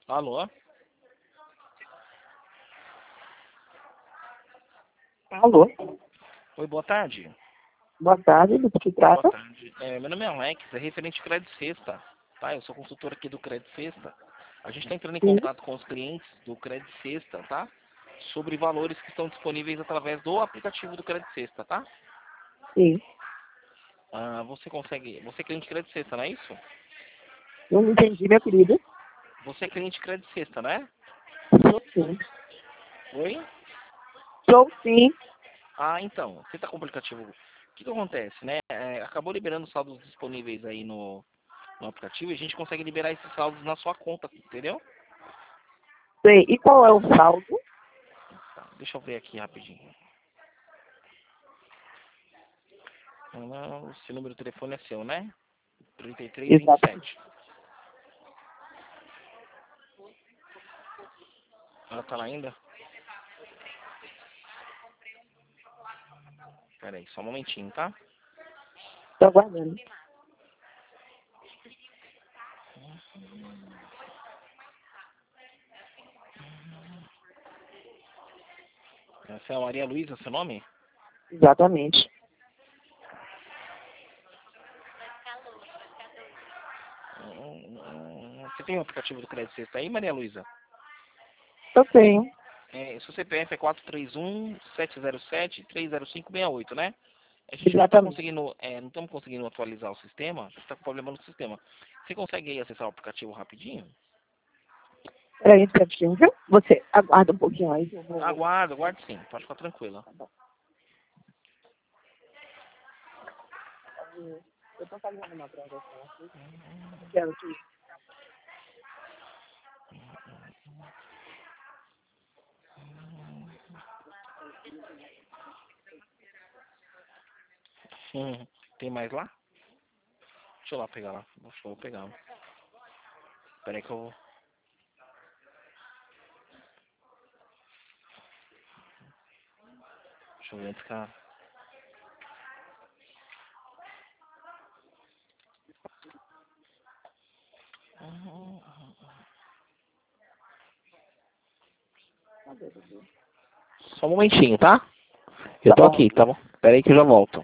Alô? Alô? Oi, boa tarde. Boa tarde, do que se Boa trata? tarde. Meu nome é Alex, é referente ao Crédito Sexta. Tá? Eu sou consultor aqui do Crédito Sexta. A gente está entrando em Sim, contato com os clientes do Crédito Sexta, tá? Sobre valores que estão disponíveis através do aplicativo do Crédito Sexta, tá? sim. Você é cliente de Crédito Sexta, não é isso? Eu não entendi, meu querido. Você é cliente de Crédito Sexta, não é? Sou sim. Oi? Sou sim. Então, você está com o aplicativo. O que acontece, né? Acabou liberando saldos disponíveis aí no aplicativo e a gente consegue liberar esses saldos na sua conta, entendeu? Sei. E qual é o saldo? Tá, deixa eu ver aqui rapidinho. Esse número de telefone é seu, né? 3327. Exatamente. Ela tá lá ainda? Pera aí, só um momentinho, tá? Estou aguardando. Essa é a Maria Luísa, seu nome? Exatamente. Você tem o aplicativo do Crédito Sexta aí, Maria Luísa? Eu tenho. Seu CPF é 431-707-30568, né? A gente não está Exatamente. conseguindo, não estamos conseguindo atualizar o sistema, a gente está com problema no sistema. Você consegue aí acessar o aplicativo rapidinho? Peraí, um instantinho, viu? Você aguarda um pouquinho aí. Que eu vou... Aguardo, aguardo sim, pode ficar tranquila. Eu estou fazendo uma transação aqui. Quero que... Tem mais lá? Deixa eu lá pegar lá. Deixa eu pegar. Pera aí que eu vou. Deixa eu ver antes, cara. Só um momentinho, tá? Eu Tá tô bom. aqui, tá bom? Pera aí que eu já volto.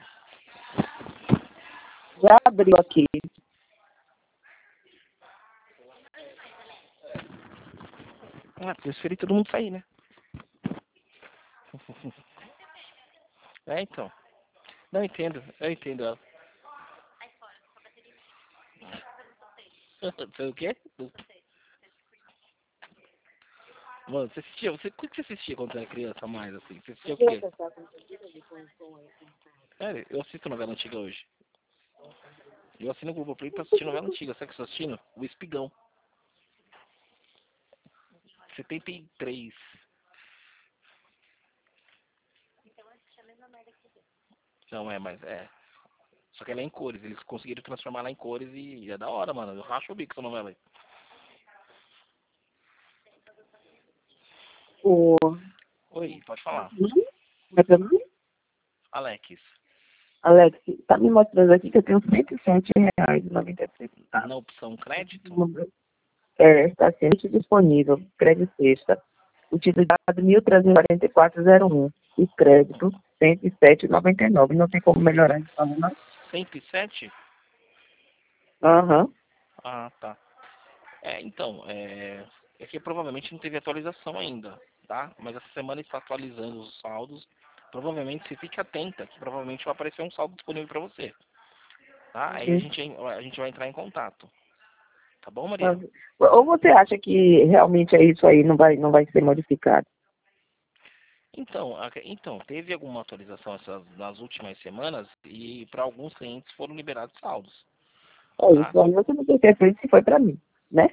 Já abriu aqui. Transferi todo mundo sair, né? Então. Não, eu entendo ela. Foi o quê? Mano, você assistia, o que você assistia quando era criança mais, assim? Você assistia o quê? Sério, eu assisto novela antiga hoje. Eu assino o Globoplay pra assistir novela antiga. Sabe o que eu tô assistindo? O Espigão. 73. Não, mas é. Só que ela é em cores. Eles conseguiram transformar ela em cores e é da hora, mano. Eu racho o bico essa novela aí. O... Oi, pode falar. Como é teu nome? Alex, Alex, tá me mostrando aqui que eu tenho R$ 107,93. na opção crédito? Está sendo disponível. Crédito sexta. Utilidade 1.344,01. E crédito 107,99. Não tem como melhorar esse valor, não? 107? Aham. Ah, tá. Então, é que provavelmente não teve atualização ainda, tá? Mas essa semana está atualizando os saldos. Provavelmente você fica atenta, que provavelmente vai aparecer um saldo disponível para você, tá? Aí Uhum. a gente vai entrar em contato. Tá bom, Maria? Mas, ou você acha que realmente é isso aí, não vai ser modificado? Então, teve alguma atualização nas últimas semanas e para alguns clientes foram liberados saldos, É tá? isso aí, você não tem certeza se foi para mim, né?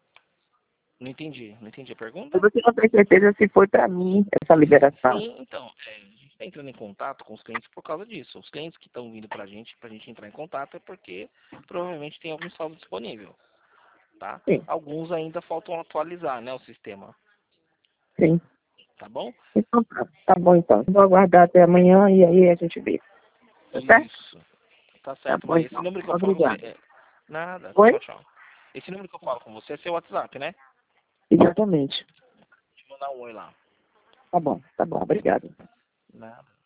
Não entendi a E pergunta? você não tem certeza se foi para mim essa liberação. Sim, então, a gente está entrando em contato com os clientes por causa disso. Os clientes que estão vindo para a gente entrar em contato é porque provavelmente tem algum saldo disponível, tá? Sim, Alguns ainda faltam atualizar, né, o sistema, sim. tá bom? Então tá bom então. Vou aguardar até amanhã e aí a gente vê. Tá certo? Isso, tá Tá certo, bom Maria. Esse então. número que eu falo com você Obrigada. Nada, Oi? tchau, tchau. Esse número que eu falo com você é seu WhatsApp, né? Exatamente. Deixa eu mandar um oi lá. Tá bom, obrigado. Nada.